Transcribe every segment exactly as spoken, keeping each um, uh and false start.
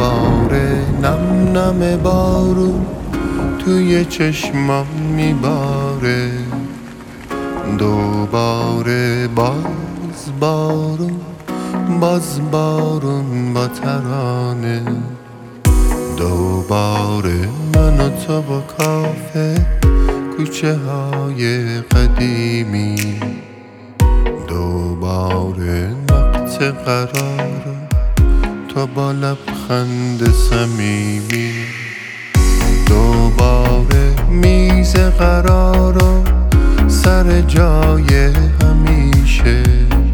دوباره نم نم بارون توی چشمام میباره، دوباره باز بارون، باز بارون با ترانه، دوباره من و تو با کافه کوچه های قدیمی، دوباره وقت قرار تو با لبخند صمیمی، دوباره میز قرار و سر جای همیشه،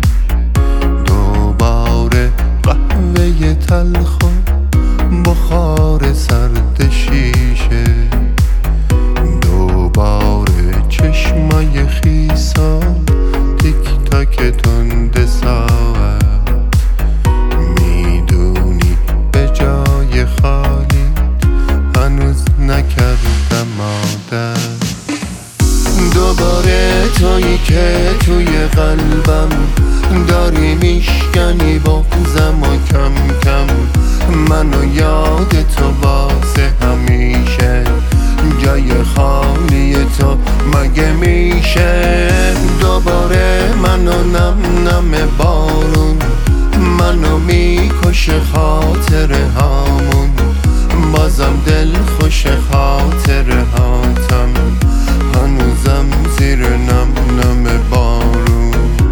دوباره قهوه تلخ و بخار سرد شیشه، دوباره چشمای خیسا تیک تاک تند ساعت، میدونی به جای خالی هنوز نکردم عادت، دوباره تویی که توی قلبم داری میشکنی بغضم و کم کم منو یاد تو واسه همیشه، جای خالی تو مگه میشه، دوباره منو نم نم بارون منو میکشه خاطره هامون، بازم دل خوش خاطره هاتم هنوزم زیر نم نم بارون.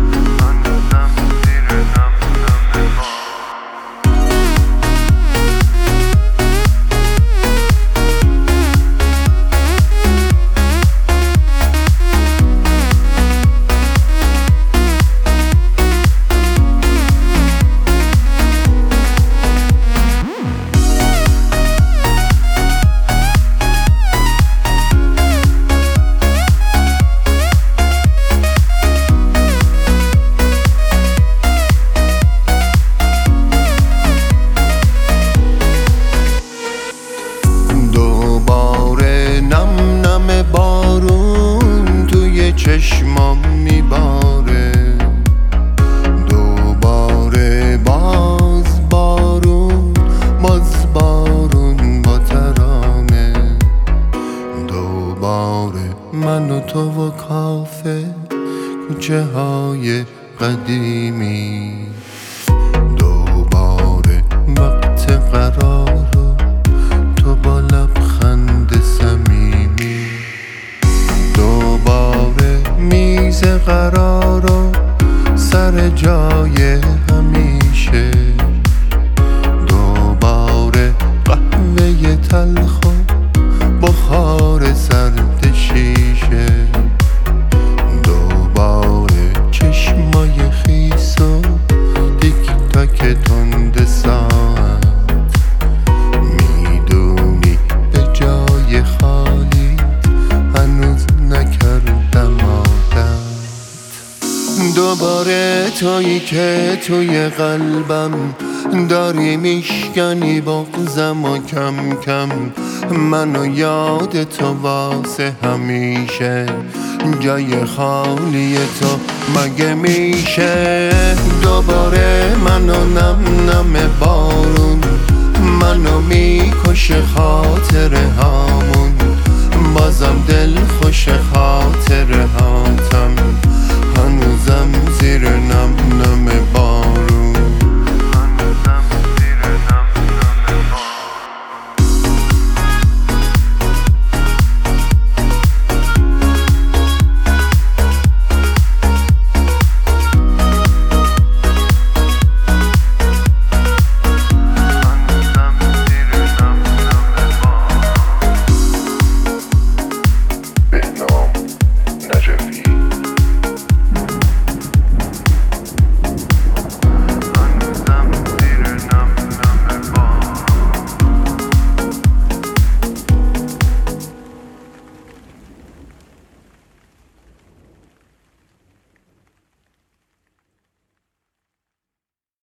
بارون توی چشمام میباره، دوباره باز بارون، باز بارون با ترانه، دوباره من و تو و کافه کوچه های قدیمی، دوباره وقت قرار تو با لبخند صمیمی، دوباره میز قرار و سر جای همیشه، دوباره قهوه تلخ و بخار سرد شیشه، دوباره چشمای خیس و تیک تاک تند ساعت، میدونی به جای خالی هنوز نکردم عادت، دوباره تویی که توی قلبم داری میشکنی بغضم و کم کم منو یاد تو واسه همیشه، جای خالی تو مگه میشه، دوباره منو نم نم بارون منو میکشه خاطره هامون، بازم دل خوش